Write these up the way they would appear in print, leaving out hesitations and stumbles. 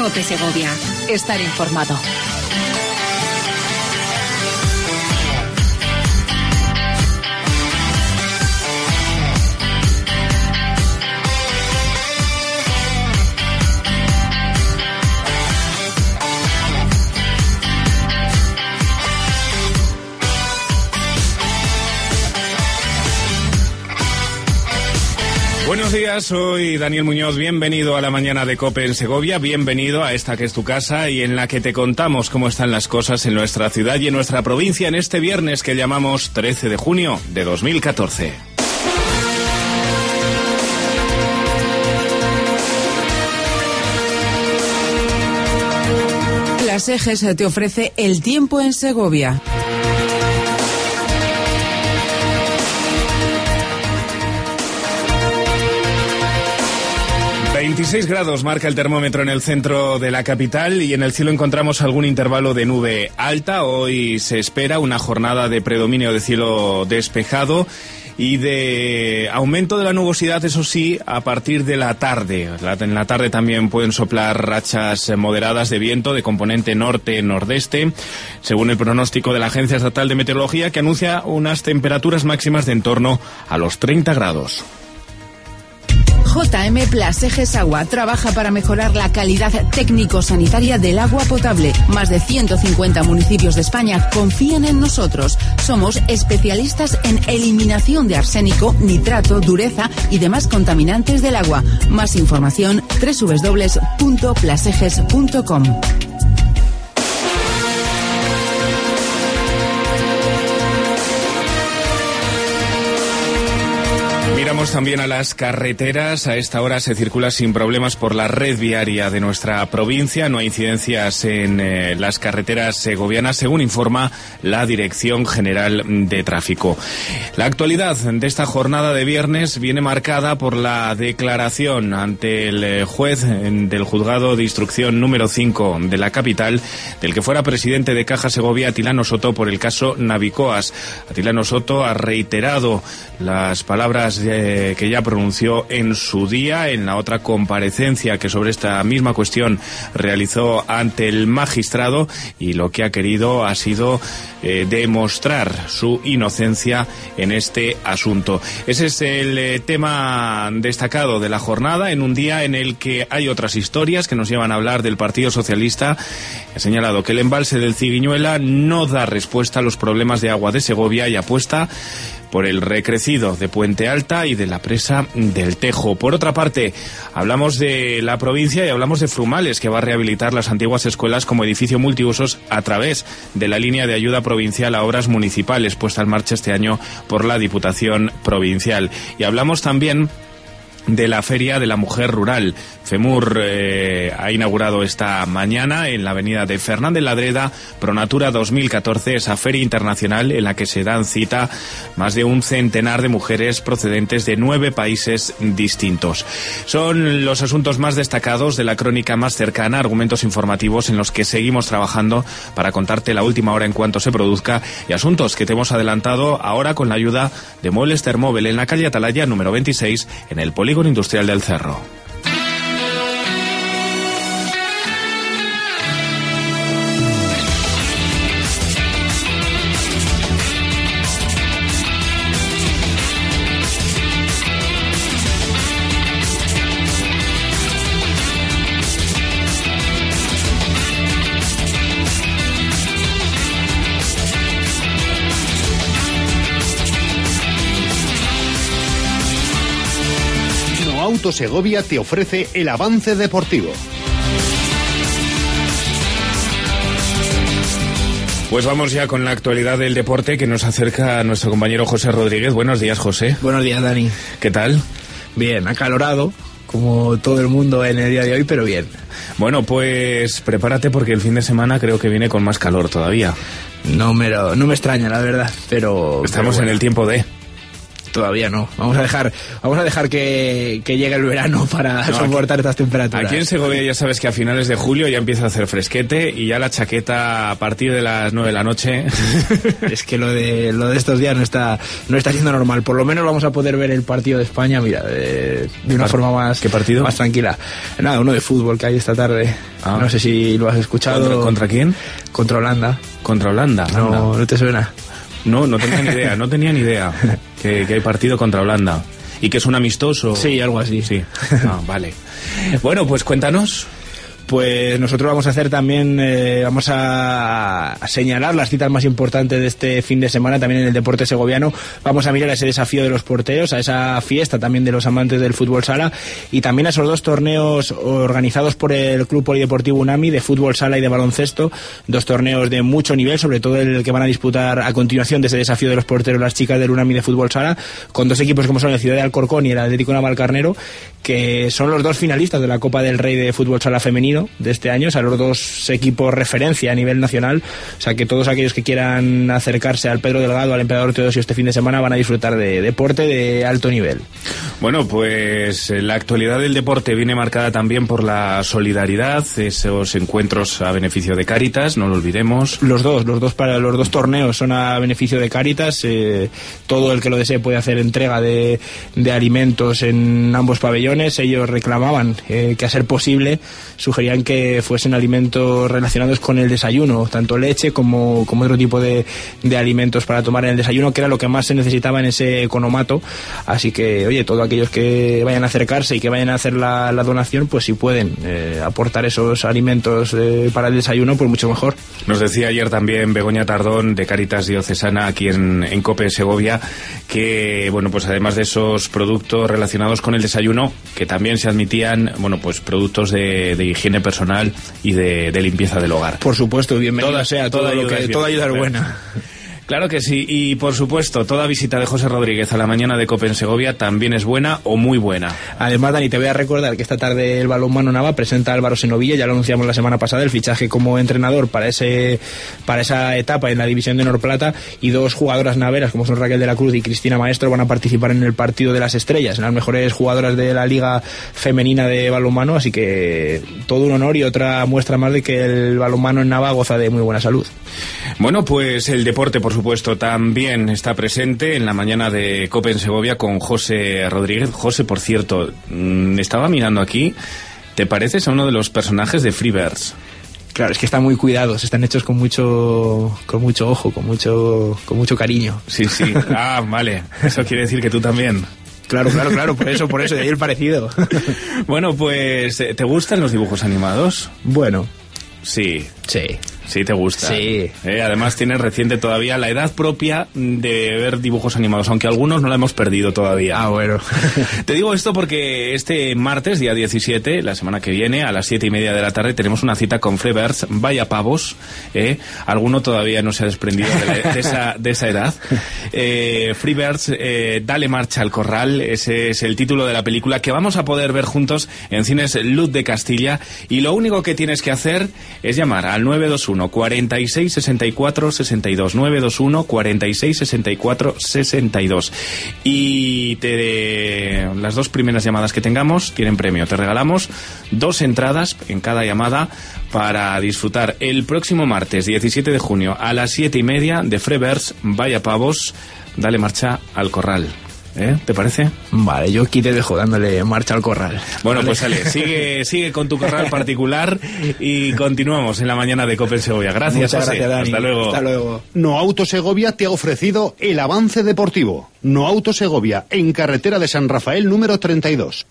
COPE Segovia. Estar informado. Buenos días, soy Daniel Muñoz, bienvenido a la mañana de COPE en Segovia, bienvenido a esta que es tu casa y en la que te contamos cómo están las cosas en nuestra ciudad y en nuestra provincia en este viernes que llamamos 13 de junio de 2014. Plaseges te ofrece el tiempo en Segovia. ...26 grados marca el termómetro en el centro de la capital y en el cielo encontramos algún intervalo de nube alta. Hoy se espera una jornada de predominio de cielo despejado y de aumento de la nubosidad, eso sí, a partir de la tarde. En la tarde también pueden soplar rachas moderadas de viento de componente norte-nordeste, según el pronóstico de la Agencia Estatal de Meteorología, que anuncia unas temperaturas máximas de en torno a los 30 grados. JM Plaseges Agua trabaja para mejorar la calidad técnico-sanitaria del agua potable. Más de 150 municipios de España confían en nosotros. Somos especialistas en eliminación de arsénico, nitrato, dureza y demás contaminantes del agua. Más información www.plaseges.com. Miramos también a las carreteras. A esta hora se circula sin problemas por la red viaria de nuestra provincia. No hay incidencias en las carreteras segovianas, según informa la Dirección General de Tráfico. La actualidad de esta jornada de viernes viene marcada por la declaración ante el juez del Juzgado de Instrucción número 5 de la capital del que fuera presidente de Caja Segovia, Atilano Soto, por el caso Navicoas. Atilano Soto ha reiterado las palabras que ya pronunció en su día en la otra comparecencia que sobre esta misma cuestión realizó ante el magistrado, y lo que ha querido ha sido demostrar su inocencia en este asunto. Ese es el tema destacado de la jornada, en un día en el que hay otras historias que nos llevan a hablar del Partido Socialista. Ha señalado que el embalse del Ciguiñuela no da respuesta a los problemas de agua de Segovia y apuesta por el recrecido de Puente Alta y de la presa del Tejo. Por otra parte, hablamos de la provincia y hablamos de Frumales, que va a rehabilitar las antiguas escuelas como edificio multiusos a través de la línea de ayuda provincial a obras municipales puesta en marcha este año por la Diputación Provincial. Y hablamos también de la Feria de la Mujer Rural. FEMUR ha inaugurado esta mañana en la avenida de Fernández Ladreda Pronatura 2014, esa feria internacional en la que se dan cita más de un centenar de mujeres procedentes de 9 países distintos. Son los asuntos más destacados de la crónica más cercana, argumentos informativos en los que seguimos trabajando para contarte la última hora en cuanto se produzca, y asuntos que te hemos adelantado ahora con la ayuda de Muebles Termóvel en la calle Atalaya número 26 en el Polígono Industrial del Cerro. Auto Segovia te ofrece el avance deportivo. Pues vamos ya con la actualidad del deporte que nos acerca a nuestro compañero José Rodríguez. Buenos días, José. Buenos días, Dani. ¿Qué tal? Bien, acalorado, como todo el mundo en el día de hoy, pero bien. Bueno, pues prepárate porque el fin de semana creo que viene con más calor todavía. No me extraña, la verdad, pero... Estamos en el tiempo de... Todavía no. Vamos a dejar que llegue el verano para soportar estas temperaturas. Aquí en Segovia ya sabes que a finales de julio ya empieza a hacer fresquete y ya la chaqueta a partir de las 9 de la noche. Es que lo de estos días no está siendo normal. Por lo menos vamos a poder ver el partido de España, mira, de una forma más... ¿Qué partido? Más tranquila. Nada, uno de fútbol que hay esta tarde. No sé si lo has escuchado. ¿Contra quién? Contra Holanda. ¿Contra Holanda? ¿No te suena? No tenía ni idea que hay partido contra Holanda. ¿Y que es un amistoso? Sí, algo así. Sí. Vale. Bueno, pues cuéntanos. Pues nosotros vamos a hacer también, vamos a señalar las citas más importantes de este fin de semana también en el deporte segoviano. Vamos a mirar a ese desafío de los porteros, a esa fiesta también de los amantes del fútbol sala y también a esos 2 torneos organizados por el Club Polideportivo Unami de fútbol sala y de baloncesto. 2 torneos de mucho nivel, sobre todo el que van a disputar a continuación de ese desafío de los porteros las chicas del Unami de fútbol sala, con 2 equipos como son el Ciudad de Alcorcón y el Atlético Navalcarnero, que son los 2 finalistas de la Copa del Rey de fútbol sala femenino de este año, o sea, los 2 equipos referencia a nivel nacional, o sea, que todos aquellos que quieran acercarse al Pedro Delgado, al Emperador Teodosio este fin de semana van a disfrutar de deporte de alto nivel. Bueno, pues la actualidad del deporte viene marcada también por la solidaridad, esos encuentros a beneficio de Cáritas, no lo olvidemos. Los dos torneos son a beneficio de Cáritas, todo el que lo desee puede hacer entrega de alimentos en ambos pabellones. Ellos reclamaban que a ser posible sugerían que fuesen alimentos relacionados con el desayuno, tanto leche como otro tipo de alimentos para tomar en el desayuno, que era lo que más se necesitaba en ese economato. Así que, oye, todos aquellos que vayan a acercarse y que vayan a hacer la donación, pues si pueden aportar esos alimentos para el desayuno, pues mucho mejor. Nos decía ayer también Begoña Tardón, de Cáritas Diocesana, aquí en COPE Segovia, que, bueno, pues además de esos productos relacionados con el desayuno, que también se admitían, bueno, pues productos de higiene personal y de limpieza del hogar. Por supuesto, bienvenida sea, toda ayuda es buena. Claro que sí, y por supuesto, toda visita de José Rodríguez a la mañana de COPE en Segovia también es buena o muy buena. Además, Dani, te voy a recordar que esta tarde el Balonmano Nava presenta a Álvaro Senovilla, ya lo anunciamos la semana pasada, el fichaje como entrenador para esa etapa en la división de Norplata, y 2 jugadoras naveras como son Raquel de la Cruz y Cristina Maestro van a participar en el partido de las estrellas, en las mejores jugadoras de la Liga Femenina de Balonmano, así que todo un honor y otra muestra más de que el balonmano en Nava goza de muy buena salud. Bueno, pues el deporte, por supuesto, también está presente en la mañana de COPE en Segovia con José Rodríguez. José, por cierto, estaba mirando aquí, ¿te pareces a uno de los personajes de Freebirds? Claro, es que están muy cuidados, están hechos con mucho ojo, con mucho cariño. Sí. Vale, eso quiere decir que tú también. Claro, por eso, de ahí el parecido. Bueno, pues, ¿te gustan los dibujos animados? Bueno. Sí. Sí, te gusta. Sí. Además tienes reciente todavía la edad propia de ver dibujos animados, aunque algunos no la hemos perdido todavía. Ah, bueno. Te digo esto porque este martes, día 17, la semana que viene, a las 7:30 de la tarde, tenemos una cita con Freebirds. Vaya pavos, alguno todavía no se ha desprendido de esa edad. Freebirds, Dale marcha al corral, ese es el título de la película que vamos a poder ver juntos en Cines Luz de Castilla, y lo único que tienes que hacer es llamar al 921 46 64 62, 921 46 64 62, y las 2 primeras llamadas que tengamos tienen premio. Te regalamos 2 entradas en cada llamada para disfrutar el próximo martes 17 de junio a las 7:30 de Freebirds. Vaya pavos, dale marcha al corral. ¿Te parece? Vale, yo aquí te dejo dándole marcha al corral. Bueno, ¿vale? Pues sale, sigue con tu corral particular y continuamos en la mañana de COPE en Segovia. Gracias, José. Gracias, Dani. Hasta luego. No Auto Segovia te ha ofrecido el avance deportivo. No Auto Segovia, en carretera de San Rafael número 32.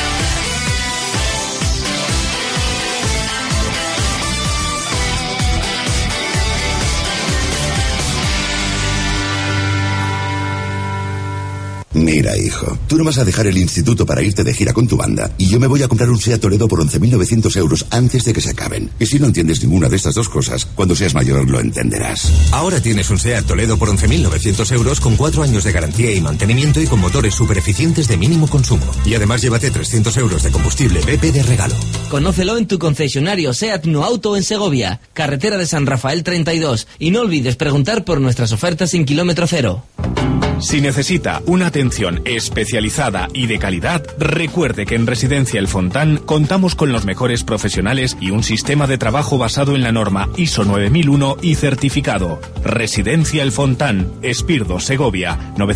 Mira, hijo, tú no vas a dejar el instituto para irte de gira con tu banda, y yo me voy a comprar un SEAT Toledo por 11.900 euros antes de que se acaben. Y si no entiendes ninguna de estas 2 cosas, cuando seas mayor lo entenderás. Ahora tienes un SEAT Toledo por 11.900 euros con 4 años de garantía y mantenimiento y con motores super eficientes de mínimo consumo. Y además llévate 300 euros de combustible BP de regalo. Conócelo en tu concesionario SEAT No Auto en Segovia, carretera de San Rafael 32, y no olvides preguntar por nuestras ofertas sin kilómetro cero. Si necesita una atención especializada y de calidad, recuerde que en Residencia El Fontán contamos con los mejores profesionales y un sistema de trabajo basado en la norma ISO 9001 y certificado. Residencia El Fontán, Espirdo, Segovia,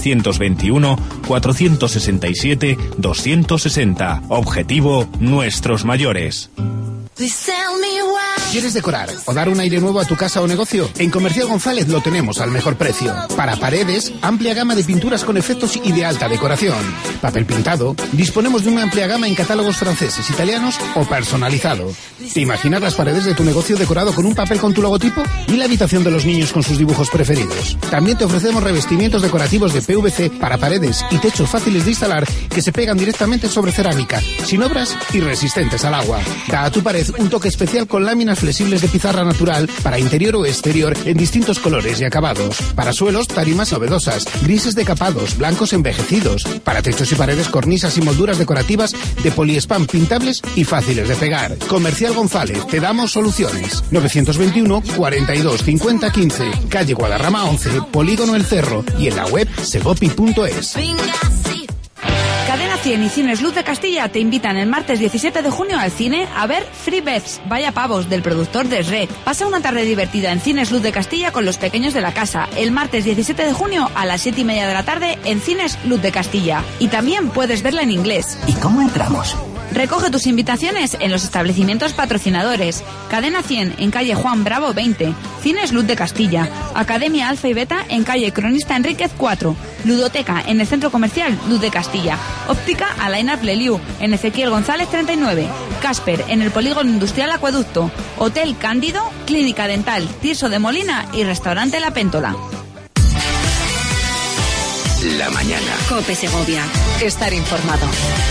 921-467-260. Objetivo, nuestros mayores. ¿Quieres decorar o dar un aire nuevo a tu casa o negocio? En Comercial González lo tenemos al mejor precio. Para paredes, amplia gama de pinturas con efectos y de alta decoración. Papel pintado, disponemos de una amplia gama en catálogos franceses, italianos o personalizado. ¿Te imaginas las paredes de tu negocio decorado con un papel con tu logotipo? ¿Y la habitación de los niños con sus dibujos preferidos? También te ofrecemos revestimientos decorativos de PVC para paredes y techos fáciles de instalar que se pegan directamente sobre cerámica, sin obras y resistentes al agua. Da a tu pared un toque especial con láminas flexibles de pizarra natural para interior o exterior en distintos colores y acabados. Para suelos, tarimas novedosas, grises decapados, blancos envejecidos. Para techos y paredes, cornisas y molduras decorativas de poliespán pintables y fáciles de pegar. Comercial González, te damos soluciones. 921 42 50 15, calle Guadarrama 11, Polígono El Cerro y en la web segopi.es. Cadena 100 y Cines Luz de Castilla te invitan el martes 17 de junio al cine a ver Free Bets, Vaya Pavos, del productor de Shrek. Pasa una tarde divertida en Cines Luz de Castilla con los pequeños de la casa, el martes 17 de junio a las 7:30 de la tarde en Cines Luz de Castilla. Y también puedes verla en inglés. ¿Y cómo entramos? Recoge tus invitaciones en los establecimientos patrocinadores. Cadena 100 en calle Juan Bravo 20, Cines Luz de Castilla. Academia Alfa y Beta en calle Cronista Enríquez 4. Ludoteca en el Centro Comercial Luz de Castilla. Óptica Alain Pleliu en Ezequiel González 39. Casper en el Polígono Industrial Acueducto. Hotel Cándido, Clínica Dental Tirso de Molina y Restaurante La Péntola. La mañana. COPE Segovia. Estar informado.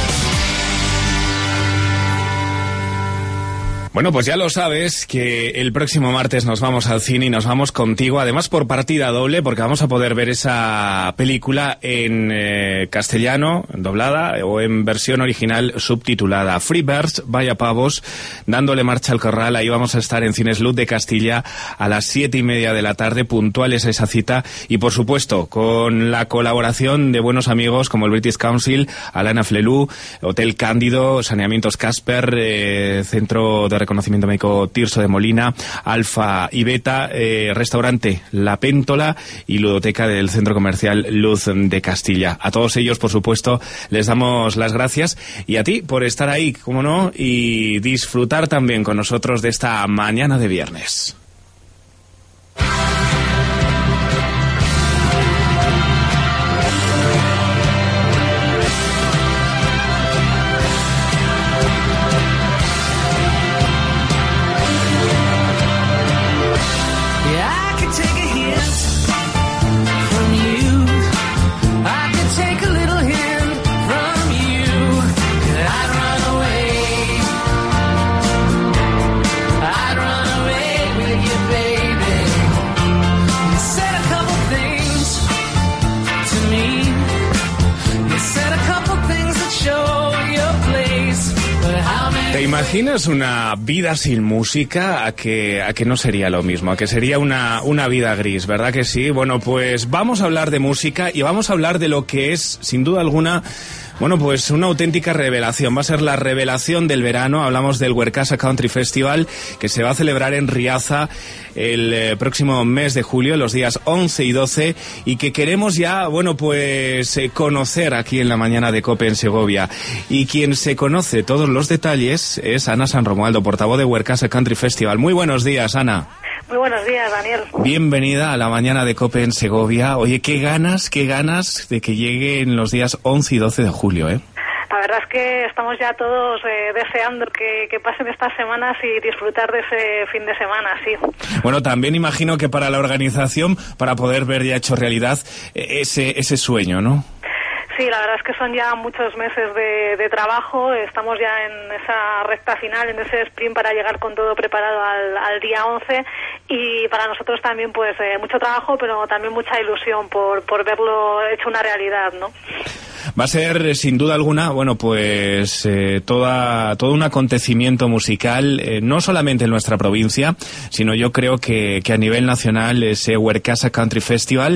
Bueno, pues ya lo sabes que el próximo martes nos vamos al cine y nos vamos contigo, además por partida doble, porque vamos a poder ver esa película en castellano, doblada, o en versión original subtitulada. Free Birds, Vaya Pavos, dándole marcha al corral. Ahí vamos a estar en Cines Luz de Castilla a las 7:30 de la tarde, puntuales a esa cita, y por supuesto con la colaboración de buenos amigos como el British Council, Alain Pleliu, Hotel Cándido, Saneamientos Casper, Centro de Reconocimiento Médico Tirso de Molina, Alfa y Beta, Restaurante La Péntola y Ludoteca del Centro Comercial Luz de Castilla. A todos ellos, por supuesto, les damos las gracias, y a ti por estar ahí, como no, y disfrutar también con nosotros de esta mañana de viernes. ¿Te imaginas una vida sin música? A que no sería lo mismo, a que sería una vida gris, ¿verdad que sí? Bueno, pues vamos a hablar de música y vamos a hablar de lo que es, sin duda alguna, bueno, pues una auténtica revelación. Va a ser la revelación del verano. Hablamos del Huercasa Country Festival, que se va a celebrar en Riaza el próximo mes de julio, los días 11 y 12, y que queremos ya, bueno, pues conocer aquí en la mañana de COPE en Segovia. Y quien se conoce todos los detalles es Ana San Romualdo, portavoz de Huercasa Country Festival. Muy buenos días, Ana. Muy buenos días, Daniel. Bienvenida a la mañana de COPE en Segovia. Oye, qué ganas de que llegue en los días 11 y 12 de julio, ¿eh? La verdad es que estamos ya todos deseando que pasen estas semanas y disfrutar de ese fin de semana, sí. Bueno, también imagino que para la organización, para poder ver ya hecho realidad ese sueño, ¿no? Sí, la verdad es que son ya muchos meses de trabajo. Estamos ya en esa recta final, en ese sprint para llegar con todo preparado al día 11, y para nosotros también pues mucho trabajo, pero también mucha ilusión por verlo hecho una realidad, ¿no? Va a ser, sin duda alguna, bueno, pues todo un acontecimiento musical, no solamente en nuestra provincia, sino yo creo que a nivel nacional, ese Huercasa Country Festival,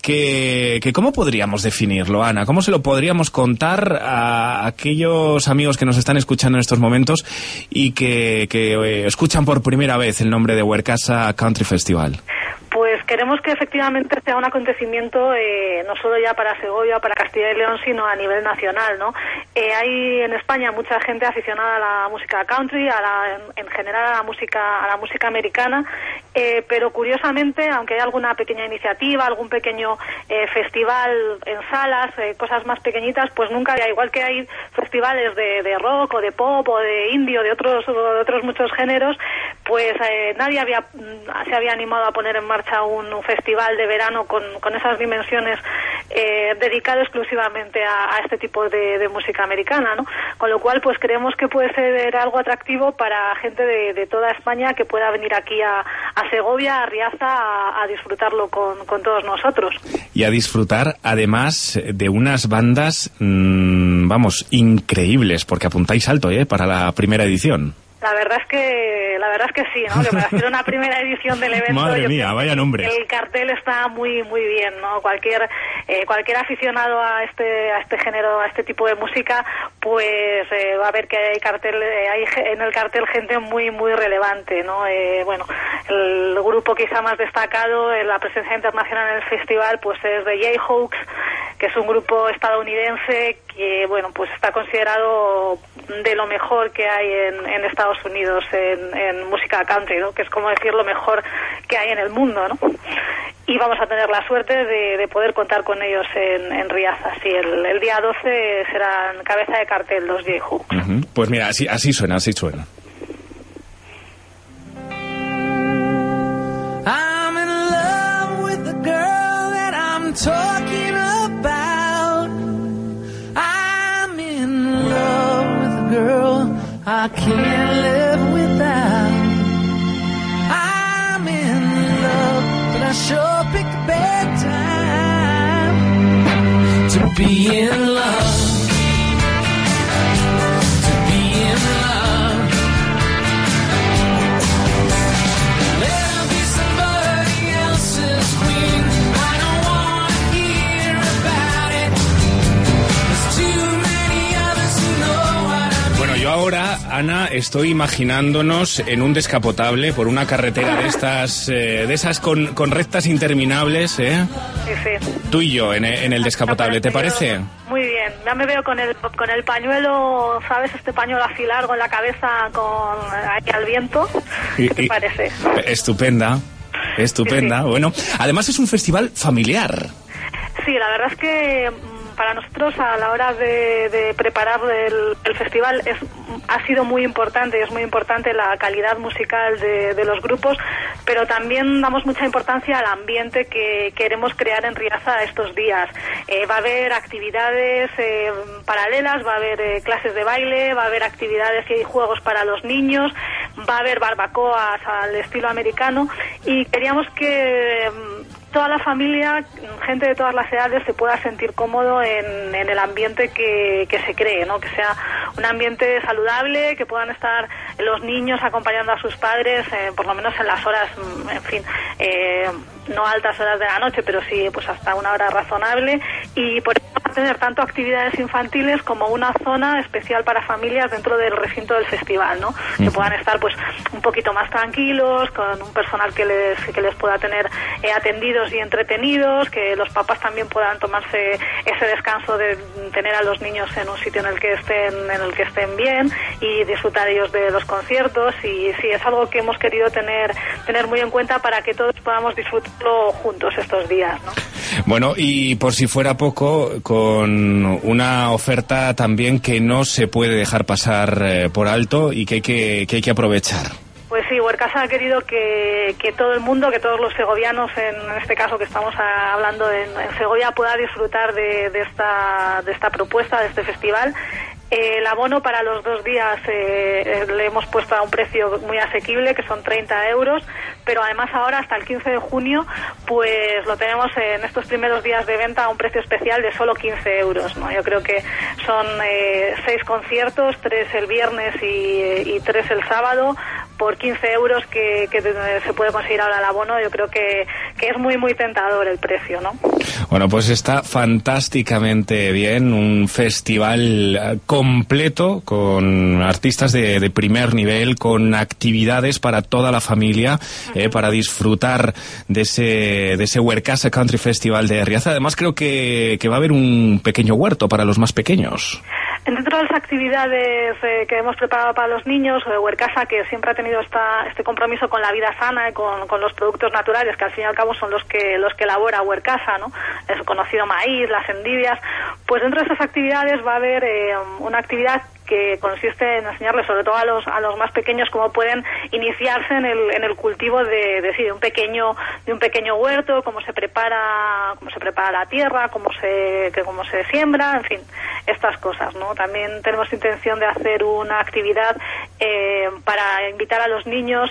que ¿cómo podríamos definirlo, Ana? ¿Cómo se lo podríamos contar a aquellos amigos que nos están escuchando en estos momentos y que escuchan por primera vez el nombre de Huercasa Country Festival? Pues queremos que efectivamente sea un acontecimiento no solo ya para Segovia, para Castilla y León, sino a nivel nacional, ¿no? Hay en España mucha gente aficionada a la música country, en general a la música americana, pero curiosamente, aunque hay alguna pequeña iniciativa, algún pequeño festival en salas, cosas más pequeñitas, pues nunca había, igual que hay festivales de rock o de pop o de indie o de otros muchos géneros, pues nadie se había animado a poner en marcha un festival de verano con esas dimensiones dedicado exclusivamente a este tipo de música americana, ¿no? Con lo cual, pues creemos que puede ser algo atractivo para gente de toda España que pueda venir aquí a Segovia, a Riaza, a disfrutarlo con todos nosotros. Y a disfrutar, además, de unas bandas, vamos, increíbles, porque apuntáis alto, para la primera edición. La verdad es que sí, ¿no? Que para hacer una primera edición del evento, madre mía, vaya nombres. El cartel está muy muy bien, ¿no? Cualquier aficionado a este género, a este tipo de música, pues va a ver que hay en el cartel gente muy muy relevante, ¿no? Bueno, el grupo quizá más destacado en la presencia internacional en el festival, pues es The Jayhawks, que es un grupo estadounidense que, bueno, pues está considerado de lo mejor que hay en Estados Unidos en música country, ¿no? Que es como decir lo mejor que hay en el mundo, ¿no? Y vamos a tener la suerte de poder contar con ellos en Riaza. Sí, el día 12 serán cabeza de cartel los Jayhawks. Uh-huh. Pues mira, así suena. I'm in love with the girl that I'm talking about. I'm in love with the girl I can't live without. I'm in love, but I sure pick a bad time to be in love. To be in love. Let her be somebody else's queen. I don't want to hear about it. There's too many others who know what I mean. Bueno, yo ahora, Ana, estoy imaginándonos en un descapotable por una carretera de esas con rectas interminables, ¿eh? Sí. Tú y yo en el descapotable, ¿te parece? Muy bien, ya me veo con el pañuelo, ¿sabes? Este pañuelo así largo en la cabeza ahí al viento. ¿Qué te parece? Estupenda. Sí. Bueno, además es un festival familiar. Sí, la verdad es que para nosotros a la hora de preparar el festival ha sido muy importante, y es muy importante la calidad musical de los grupos, pero también damos mucha importancia al ambiente que queremos crear en Riaza estos días. Va a haber actividades paralelas, va a haber clases de baile, va a haber actividades y juegos para los niños, va a haber barbacoas al estilo americano, y queríamos que toda la familia, gente de todas las edades, se pueda sentir cómodo en el ambiente que se cree, ¿no? Que sea un ambiente saludable, que puedan estar los niños acompañando a sus padres, por lo menos en las horas, en fin, no altas horas de la noche, pero sí pues hasta una hora razonable, y por eso va a tener tanto actividades infantiles como una zona especial para familias dentro del recinto del festival, ¿no? Que puedan estar pues un poquito más tranquilos, con un personal que les pueda tener atendidos y entretenidos, que los papás también puedan tomarse ese descanso de tener a los niños en un sitio en el que estén bien y disfrutar ellos de los conciertos. Y sí, es algo que hemos querido tener muy en cuenta para que todos podamos disfrutarlo juntos estos días, ¿no? Bueno, y por si fuera poco, con una oferta también que no se puede dejar pasar por alto y que hay que aprovechar. Pues sí, Huercasa ha querido que todo el mundo, que todos los segovianos, en este caso que estamos hablando en Segovia, pueda disfrutar de esta propuesta, de este festival. El abono para los 2 días le hemos puesto a un precio muy asequible, que son 30 euros, pero además ahora hasta el 15 de junio pues lo tenemos en estos primeros días de venta a un precio especial de solo 15 euros, ¿no? Yo creo que son 6 conciertos, 3 el viernes y 3 el sábado, por 15 euros que se puede conseguir ahora el abono. Yo creo que es muy muy tentador el precio, ¿no? Bueno, pues está fantásticamente bien, un festival completo con artistas de primer nivel, con actividades para toda la familia, para disfrutar de ese Huercasa Country Festival de Riaza. Además creo que va a haber un pequeño huerto para los más pequeños. Dentro de las actividades que hemos preparado para los niños, Huercasa, que siempre ha tenido este compromiso con la vida sana y con los productos naturales, que al fin y al cabo son los que elabora Huercasa, ¿no? El conocido maíz, las endivias. Pues dentro de esas actividades va a haber una actividad que consiste en enseñarles, sobre todo a los más pequeños, cómo pueden iniciarse en el cultivo de un pequeño huerto, cómo se prepara la tierra, cómo se siembra, en fin, estas cosas, ¿no? También tenemos intención de hacer una actividad para invitar a los niños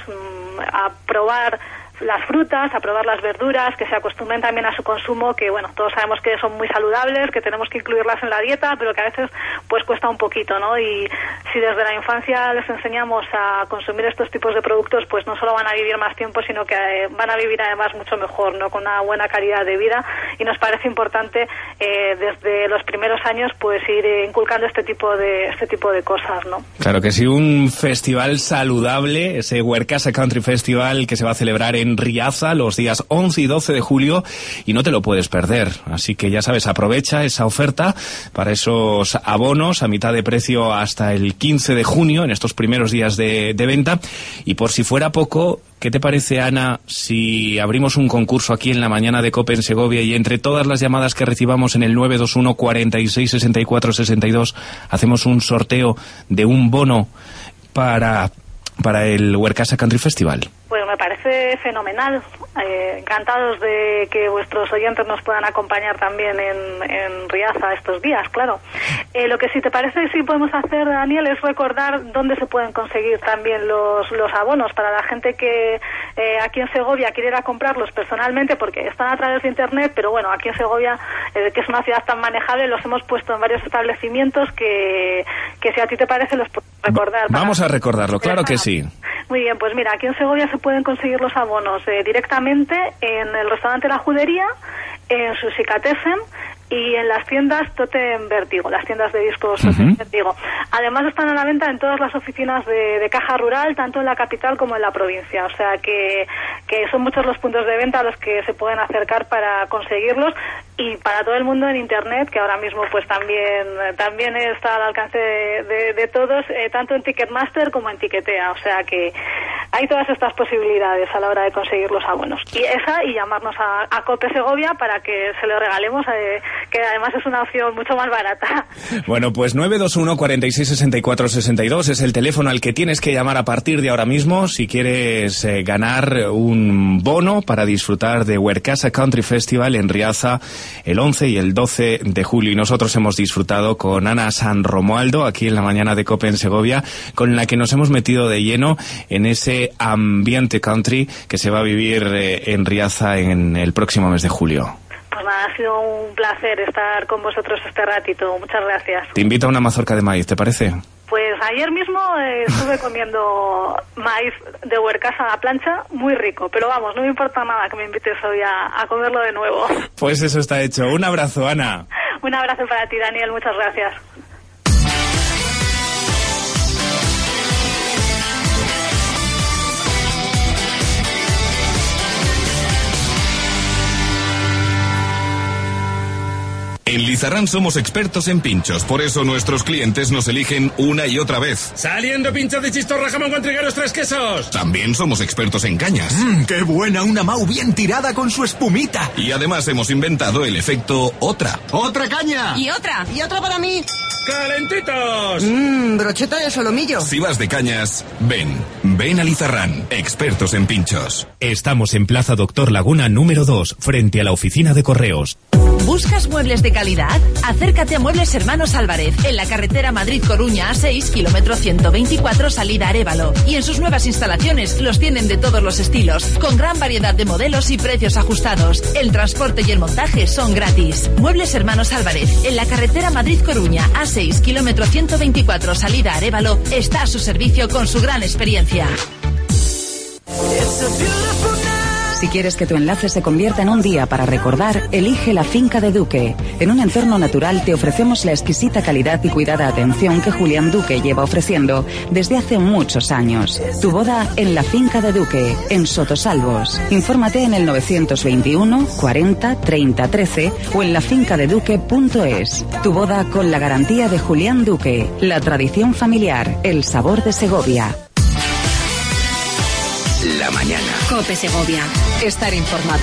a probar las frutas, a probar las verduras, que se acostumbren también a su consumo, que bueno, todos sabemos que son muy saludables, que tenemos que incluirlas en la dieta, pero que a veces pues cuesta un poquito, ¿no? Y si desde la infancia les enseñamos a consumir estos tipos de productos, pues no solo van a vivir más tiempo, sino que van a vivir además mucho mejor, ¿no? Con una buena calidad de vida, y nos parece importante desde los primeros años pues ir inculcando este tipo de cosas, ¿no? Claro que sí, un festival saludable, ese Huercasa Country Festival que se va a celebrar en Riaza los días 11 y 12 de julio y no te lo puedes perder. Así que ya sabes, aprovecha esa oferta para esos abonos a mitad de precio hasta el 15 de junio, en estos primeros días de venta. Y por si fuera poco, ¿qué te parece, Ana, si abrimos un concurso aquí en la mañana de COPE en Segovia y entre todas las llamadas que recibamos en el 921 46 64 62 hacemos un sorteo de un bono para el Huercasa Country Festival? Pues me parece fenomenal. Encantados de que vuestros oyentes nos puedan acompañar también en Riaza estos días, claro. Lo que si te parece sí podemos hacer, Daniel, es recordar dónde se pueden conseguir también los abonos para la gente que aquí en Segovia quiere ir a comprarlos personalmente, porque están a través de internet, pero bueno, aquí en Segovia, que es una ciudad tan manejable, los hemos puesto en varios establecimientos que si a ti te parece los puedo recordar. Vamos a recordarlo, claro que sí. Muy bien, pues mira, aquí en Segovia se pueden conseguir los abonos directamente en el restaurante La Judería, en Susicatessen y en las tiendas Totem Vértigo, las tiendas de discos Totem Vértigo. Además están a la venta en todas las oficinas de Caja Rural, tanto en la capital como en la provincia. O sea que son muchos los puntos de venta a los que se pueden acercar para conseguirlos, y para todo el mundo en internet, que ahora mismo pues también está al alcance de todos, tanto en Ticketmaster como en Tiquetea. O sea que hay todas estas posibilidades a la hora de conseguir los abonos. Y llamarnos a COPE Segovia para que se lo regalemos, que además es una opción mucho más barata. Bueno, pues 921 46 64 62 es el teléfono al que tienes que llamar a partir de ahora mismo si quieres ganar un bono para disfrutar de Huercasa Country Festival en Riaza el 11 y el 12 de julio. Y nosotros hemos disfrutado con Ana San Romualdo aquí en la mañana de COPE en Segovia, con la que nos hemos metido de lleno en ese ambiente country que se va a vivir en Riaza en el próximo mes de julio. Pues nada, ha sido un placer estar con vosotros este ratito. Muchas gracias. Te invito a una mazorca de maíz, ¿te parece? Pues ayer mismo estuve comiendo maíz de Huercasa a la plancha, muy rico. Pero vamos, no me importa nada que me invites hoy a comerlo de nuevo. Pues eso está hecho. Un abrazo, Ana. Un abrazo para ti, Daniel. Muchas gracias. En Lizarrán somos expertos en pinchos, por eso nuestros clientes nos eligen una y otra vez. ¡Saliendo pinchos de chistorra, jamón con trigueros, 3 quesos! También somos expertos en cañas. ¡Qué buena! Una Mau bien tirada con su espumita. Y además hemos inventado el efecto otra. ¡Otra caña! ¡Y otra! ¡Y otra para mí! ¡Calentitos! Brocheta de solomillo. Si vas de cañas, ven a Lizarrán, expertos en pinchos. Estamos en Plaza Doctor Laguna número 2, frente a la oficina de correos. ¿Buscas muebles de calidad calidad? Acércate a Muebles Hermanos Álvarez, en la carretera Madrid-Coruña A6, kilómetro 124, salida Arévalo. Y en sus nuevas instalaciones los tienen de todos los estilos, con gran variedad de modelos y precios ajustados. El transporte y el montaje son gratis. Muebles Hermanos Álvarez, en la carretera Madrid-Coruña A6, kilómetro 124, salida Arévalo, está a su servicio con su gran experiencia. Si quieres que tu enlace se convierta en un día para recordar, elige la Finca de Duque. En un entorno natural te ofrecemos la exquisita calidad y cuidada atención que Julián Duque lleva ofreciendo desde hace muchos años. Tu boda en la Finca de Duque, en Sotosalvos. Infórmate en el 921 40 30 13 o en lafincadeduque.es. Tu boda con la garantía de Julián Duque, la tradición familiar, el sabor de Segovia. La mañana. COPE Segovia. Estar informado.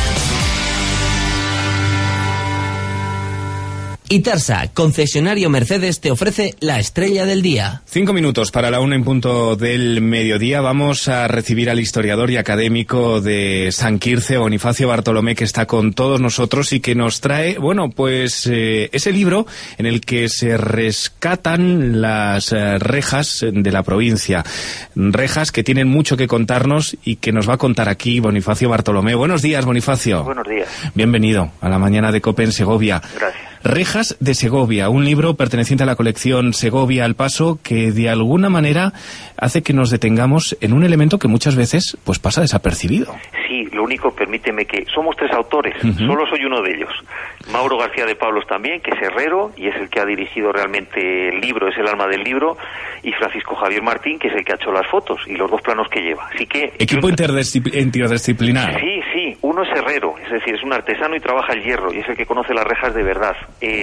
Itarsa, concesionario Mercedes, te ofrece la estrella del día. 5 minutos para la 1 en punto del mediodía. Vamos a recibir al historiador y académico de San Quirce, Bonifacio Bartolomé, que está con todos nosotros y que nos trae, bueno, pues ese libro en el que se rescatan las rejas de la provincia. Rejas que tienen mucho que contarnos y que nos va a contar aquí Bonifacio Bartolomé. Buenos días, Bonifacio. Buenos días. Bienvenido a la mañana de COPE en Segovia. Gracias. Rejas de Segovia, un libro perteneciente a la colección Segovia al Paso que de alguna manera hace que nos detengamos en un elemento que muchas veces pues pasa desapercibido. Sí, lo único, permíteme que somos 3 autores, solo soy uno de ellos. Mauro García de Pablos también, que es herrero y es el que ha dirigido realmente el libro, es el alma del libro, y Francisco Javier Martín, que es el que ha hecho las fotos y los 2 planos que lleva. Así que equipo interdisciplinar. Sí, uno es herrero, es decir, es un artesano y trabaja el hierro y es el que conoce las rejas de verdad.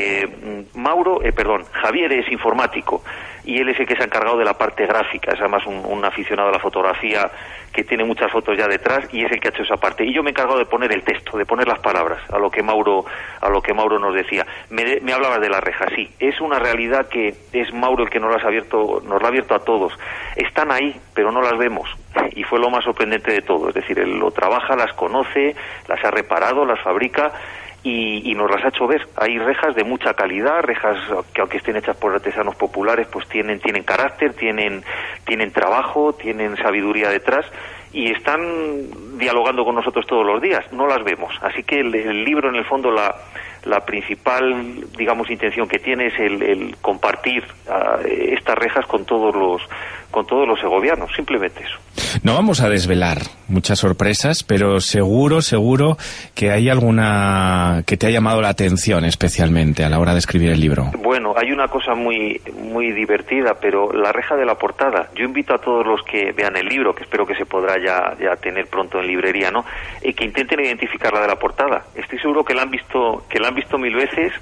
Javier es informático y él es el que se ha encargado de la parte gráfica, es además un aficionado a la fotografía que tiene muchas fotos ya detrás y es el que ha hecho esa parte. Y yo me he encargado de poner el texto, de poner las palabras a lo que Mauro nos decía. Me hablabas de las rejas, sí, es una realidad que es Mauro el que nos la ha abierto a todos. Están ahí, pero no las vemos. Y fue lo más sorprendente de todo, es decir, él lo trabaja, las conoce, las ha reparado, las fabrica y nos las ha hecho ver. Hay rejas de mucha calidad, rejas que aunque estén hechas por artesanos populares, pues tienen carácter, tienen trabajo, tienen sabiduría detrás y están dialogando con nosotros todos los días. No las vemos. Así que el libro, en el fondo, la principal, digamos, intención que tiene es el compartir estas rejas con todos los segovianos, simplemente eso. No vamos a desvelar muchas sorpresas, pero seguro que hay alguna que te ha llamado la atención especialmente a la hora de escribir el libro. Bueno, hay una cosa muy divertida, pero la reja de la portada. Yo invito a todos los que vean el libro, que espero que se podrá ya tener pronto en librería, ¿no? Que intenten identificar la de la portada. Estoy seguro que la han visto 1000 veces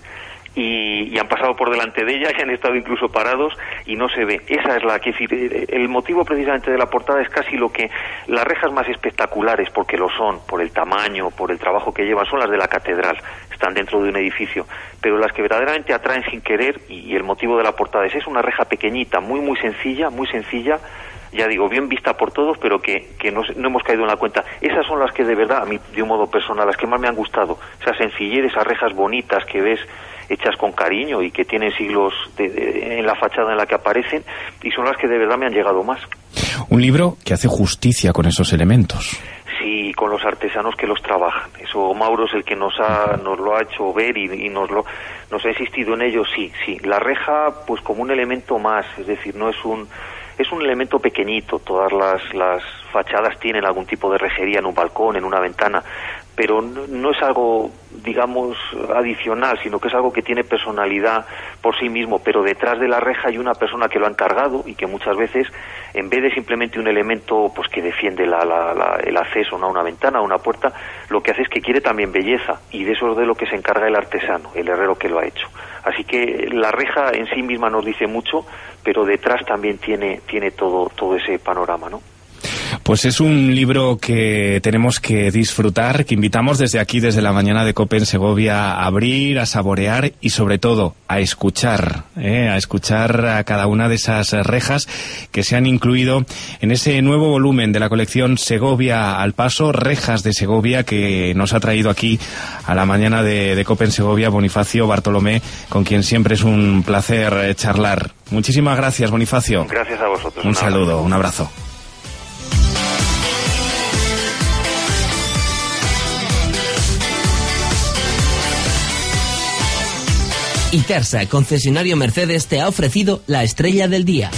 y han pasado por delante de ella y han estado incluso parados y no se ve. Esa es la que, el motivo precisamente de la portada es casi lo que las rejas más espectaculares, porque lo son, por el tamaño, por el trabajo que llevan, son las de la catedral, están dentro de un edificio, pero las que verdaderamente atraen sin querer, y el motivo de la portada es una reja pequeñita, muy sencilla, ya digo, bien vista por todos, pero que no hemos caído en la cuenta. Esas son las que de verdad, a mí, de un modo personal, las que más me han gustado. Esa sencillez, esas rejas bonitas que ves hechas con cariño y que tienen siglos en la fachada en la que aparecen, y son las que de verdad me han llegado más. Un libro que hace justicia con esos elementos. Sí, con los artesanos que los trabajan. Eso Mauro es el que nos lo ha hecho ver y nos ha insistido en ello. Sí, la reja pues como un elemento más, es decir, no es un elemento pequeñito. Todas las fachadas tienen algún tipo de rejería en un balcón, en una ventana, pero no es algo, digamos, adicional, sino que es algo que tiene personalidad por sí mismo, pero detrás de la reja hay una persona que lo ha encargado y que muchas veces, en vez de simplemente un elemento pues que defiende el acceso a una ventana o una puerta, lo que hace es que quiere también belleza, y de eso es de lo que se encarga el artesano, el herrero que lo ha hecho. Así que la reja en sí misma nos dice mucho, pero detrás también tiene todo ese panorama, ¿no? Pues es un libro que tenemos que disfrutar, que invitamos desde aquí, desde la mañana de COPE en Segovia, a abrir, a saborear y sobre todo a escuchar a cada una de esas rejas que se han incluido en ese nuevo volumen de la colección Segovia al paso, Rejas de Segovia, que nos ha traído aquí a la mañana de COPE en Segovia Bonifacio Bartolomé, con quien siempre es un placer charlar. Muchísimas gracias, Bonifacio. Gracias a vosotros. Un saludo, un abrazo. Itersa, concesionario Mercedes, te ha ofrecido la estrella del día.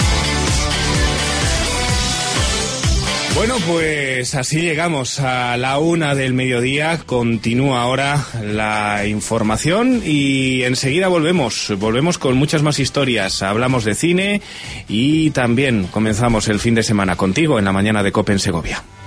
Bueno, pues así llegamos a la 1 del mediodía. Continúa ahora la información y enseguida volvemos con muchas más historias. Hablamos de cine y también comenzamos el fin de semana contigo en la mañana de COPE en Segovia.